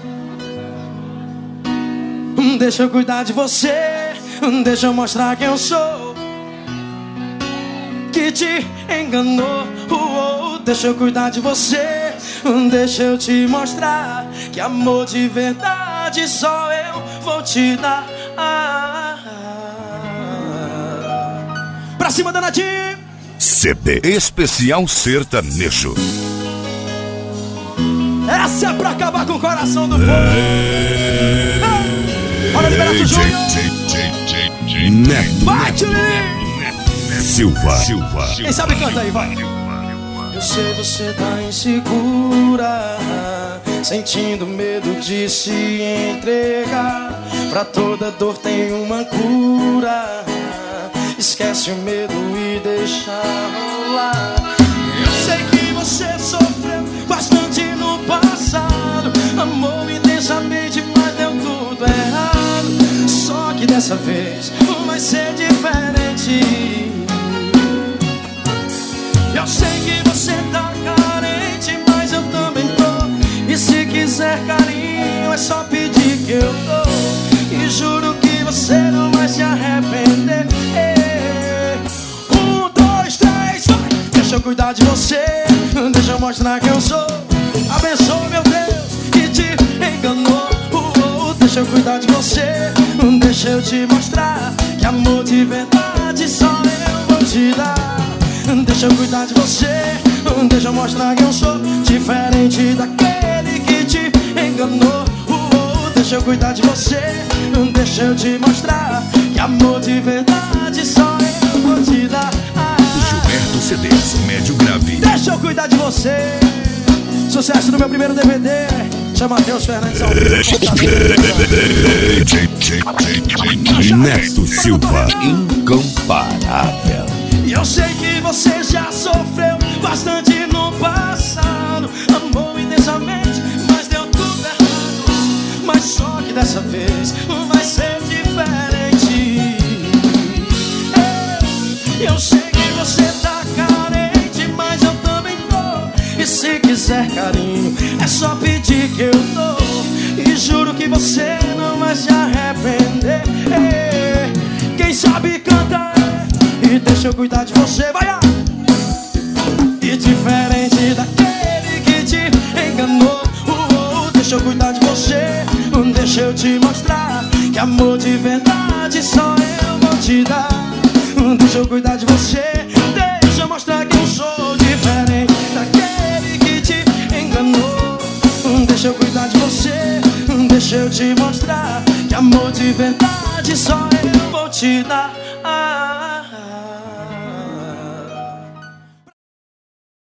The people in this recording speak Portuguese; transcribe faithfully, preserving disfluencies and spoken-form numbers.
Deixa eu cuidar de você, deixa eu mostrar quem eu sou, que te enganou. uh, uh, Deixa eu cuidar de você, deixa eu te mostrar que amor de verdade só eu vou te dar. ah, ah. Pra cima, danadinho. C D Especial Sertanejo. Essa é pra acabar com o coração do povo. Ei, olha, Liberato Júnior. Neto Vai, Tchuli. Silva. Silva. Quem sabe canta aí, vai. Eu sei você tá insegura, sentindo medo de se entregar. Pra toda dor tem uma cura. Esquece o medo e deixa rolar. Eu sei que você sofreu bastante no passado, amou intensamente, mas deu tudo errado. Só que dessa vez vai ser diferente. Eu sei que você tá carente, mas eu também tô. E se quiser carinho é só pedir que eu dou. E juro que você não vai se arrepender. Um, dois, três, vai! Deixa eu cuidar de você, deixa eu mostrar quem eu sou. Abençoa, meu Deus, que te enganou. uh, uh, Deixa eu cuidar de você, deixa eu te mostrar que amor de verdade só eu vou te dar. Deixa eu cuidar de você, deixa eu mostrar quem eu sou, diferente daquele que te enganou. uh, uh, Deixa eu cuidar de você, deixa eu te mostrar que amor de verdade só eu vou te dar. ah, Gilberto C Ds, médio grave. Deixa eu cuidar de você. Sucesso no meu primeiro D V D. Chama Matheus Fernandes ao vivo. Neto Silva, incomparável. E eu sei que você já sofreu bastante no passado, amou intensamente, mas deu tudo errado. Mas só que dessa vez vai ser diferente. Eu, eu sei que você tá carente, mas eu também tô. E se quiser carinho é só pedir que eu dou. E juro que você não vai se arrepender. Quem sabe canta. E deixa eu cuidar de você, vai lá! E diferente daquele que te enganou. uh, uh, Deixa eu cuidar de você, deixa eu te mostrar que amor de verdade só eu vou te dar. Deixa eu cuidar de você, deixa eu mostrar que eu sou diferente daquele que te enganou. Deixa eu cuidar de você, deixa eu te mostrar que amor de verdade só eu vou te dar.